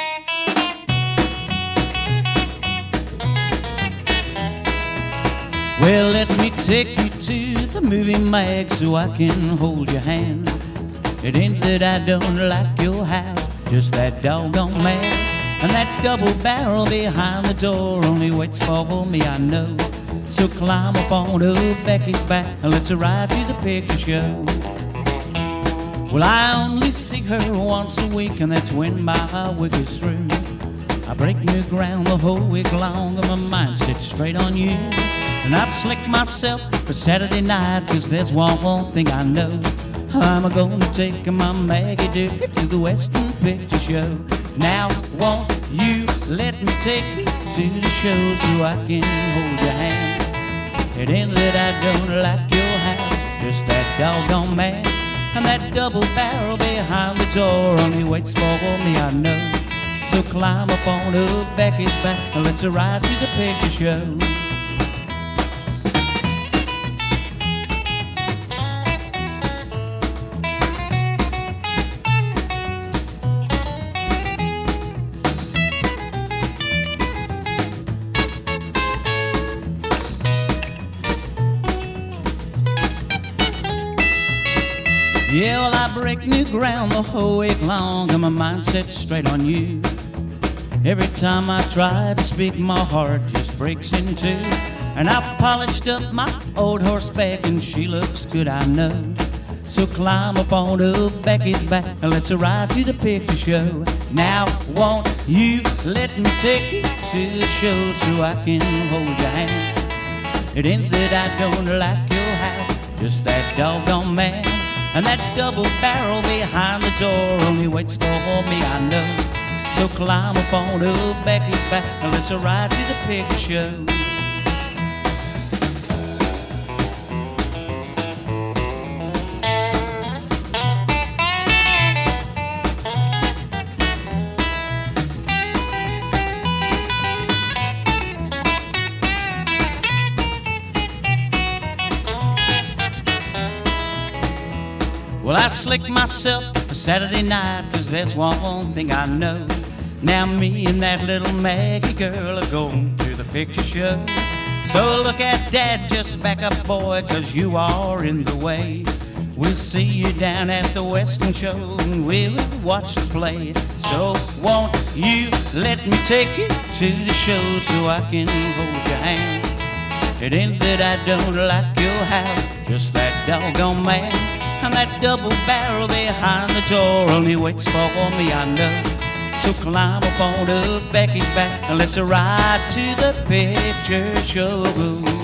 Well, let me take you to the movie mag so I can hold your hand. It ain't that I don't like your house, just that doggone man. And that double barrel behind the door only waits for me, I know. So climb up on Becky's back and let's ride to the picture show. Well, I only see her once a week, and that's when my week is through. I break new ground the whole week long, and my mind sits straight on you. And I've slicked myself for Saturday night, 'cause there's one thing I know. I'm gonna take my Maggie Duke to the Western Picture Show. Now, won't you let me take you to the show so I can hold your hand? It ain't that I don't like your house, just that doggone man. And that double barrel behind the door only waits for me, I know. So climb up on Becky's back and let's ride to the picture show. Yeah, well, I break new ground the whole week long, and my mind sets straight on you. Every time I try to speak, my heart just breaks in two. And I've polished up my old horseback, and she looks good, I know. So climb up on Becky's back, and let's ride to the picture show. Now, won't you let me take you to the show so I can hold your hand? It ain't that I don't like your house, just that doggone man. And that double barrel behind the door only waits for me, I know. So climb up on Becky's back and let's ride to the picture show. Well, I slicked myself for Saturday night, 'cause there's one thing I know. Now me and that little Maggie girl are going to the picture show. So look at Dad, just back up, boy, 'cause you are in the way. We'll see you down at the Western show, and we'll watch the play. So won't you let me take you to the show so I can hold your hand? It ain't that I don't like your house, just that doggone man. And that double barrel behind the door only waits for me, I know. So climb up on Becky's back and let's ride to the picture show.